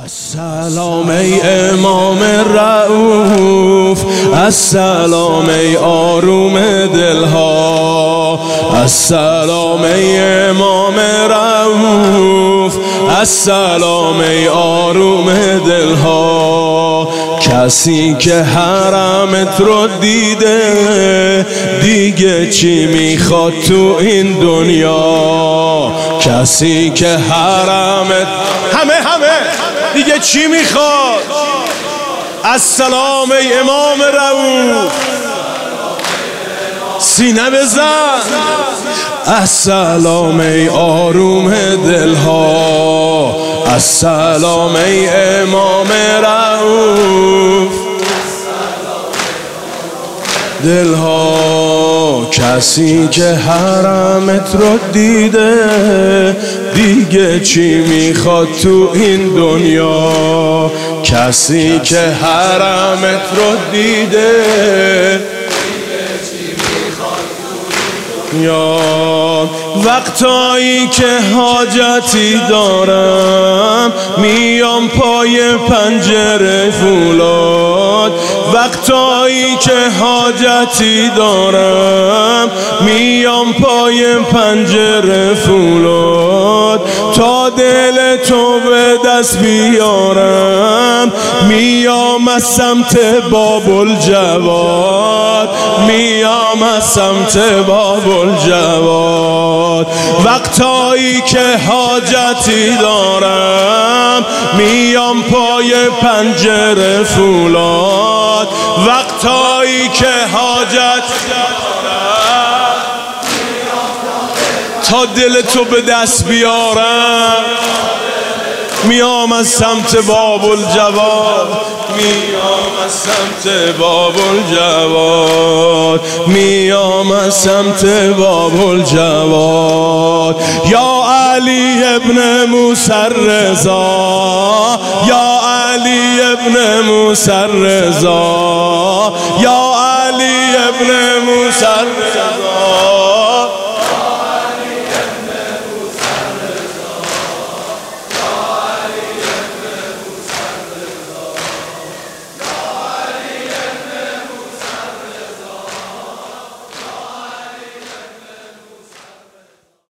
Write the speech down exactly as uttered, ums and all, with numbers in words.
السلام ای امام رؤوف، السلام ای آروم دلها، السلام ای امام رؤوف، السلام ای آروم دلها. کسی که حرمت رو دیده دیگه چی میخواد تو این دنیا؟ کسی که حرمت همه همه دیگه چی میخواد؟ السلام ای امام رؤوف، سینه بزن. السلام ای آروم دلها، السلام ای امام رؤوف دلها. کسی که حرمت رو دیده دیگه چی میخواد تو این دنیا؟ کسی که حرمت رو دیده یا وقتایی که حاجتی دارم میام پای پنجره فولاد، وقتایی که حاجتی دارم میام پای پنجره فولاد، تا دل تو به دست بیارم میام از سمت باب الجواد، میام از سمت باب الجواد. وقتایی که حاجتی دارم میام پای پنجره فولاد، وقتایی که حاجتی دارم تا دل تو به دست بیارم میام از سمت باب الجواد، میام از سمت باب الجواد، میام از سمت باب الجواد. یا علی ابن موسی رضا، یا علی ابن موسی رضا، یا علی ابن موسی